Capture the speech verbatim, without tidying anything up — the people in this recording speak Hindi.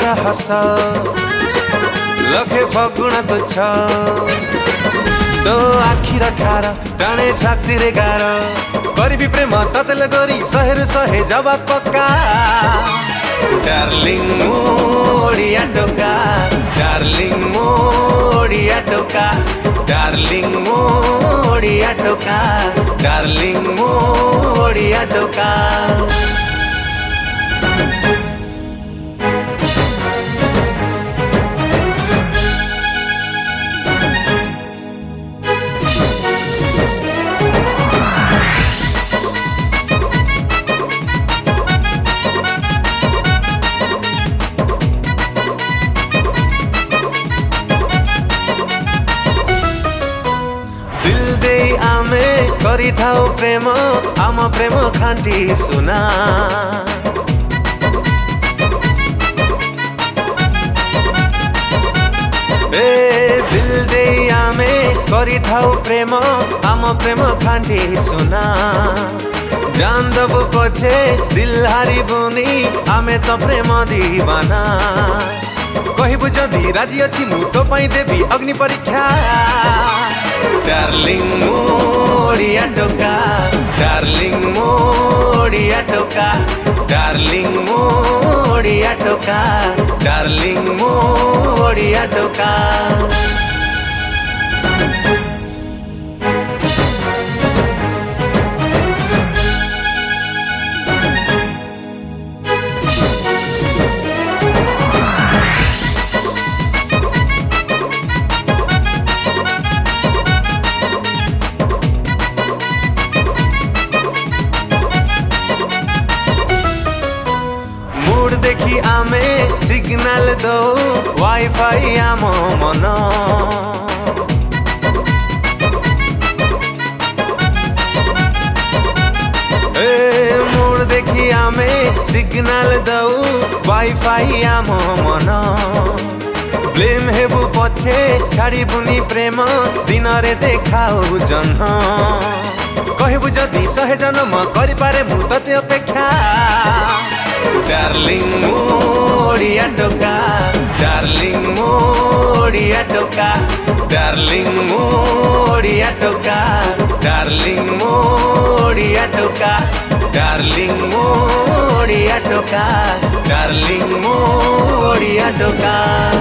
हस लखे फगुण तुच्छ तो आखिर ठार टाणे छाती रे गार करी प्रेम ततल गरी सहेर सहे जवाब पक्का डार्लिंग मोड़िया टोका डार्लिंग मोड़िया टोका डार्लिंग मोड़िया टोका डार्लिंग मोड़िया टोका आमे करी थाओ प्रेम आम प्रेम खांटी सुना ए दिल दे आमे करी थाओ प्रेम आम प्रेम खांटी सुना जान दबु पछे दिल हारी बुनी आमे तो प्रेम दीवाना कहबु जदि राजी अछि मु तो पाई देबी अग्नि परीक्षा डार्लिंग मोड़िया टोका डार्लिंग मोड़िया टोका डार्लिंग मोड़िया टोका डार्लिंग मोड़िया टोका देखी आमे सिग्नल दो वाईफाई आम मन ए मोड़ देखी आमे सिग्नल दो वाईफाई आम मन ब्लेम हेबु पछे छाड़ी बुनी प्रेम दिन रे देखाऊ जन्म कहबु जदि सहे जन्म करि पारे मु तते अपेक्षा डार्लिंग मोड़िया टोका डार्लिंग मोड़िया टोका डार्लिंग मोड़िया टोका डार्लिंग मोड़िया टोका डार्लिंग मोड़िया टोका डार्लिंग मोड़िया टोका।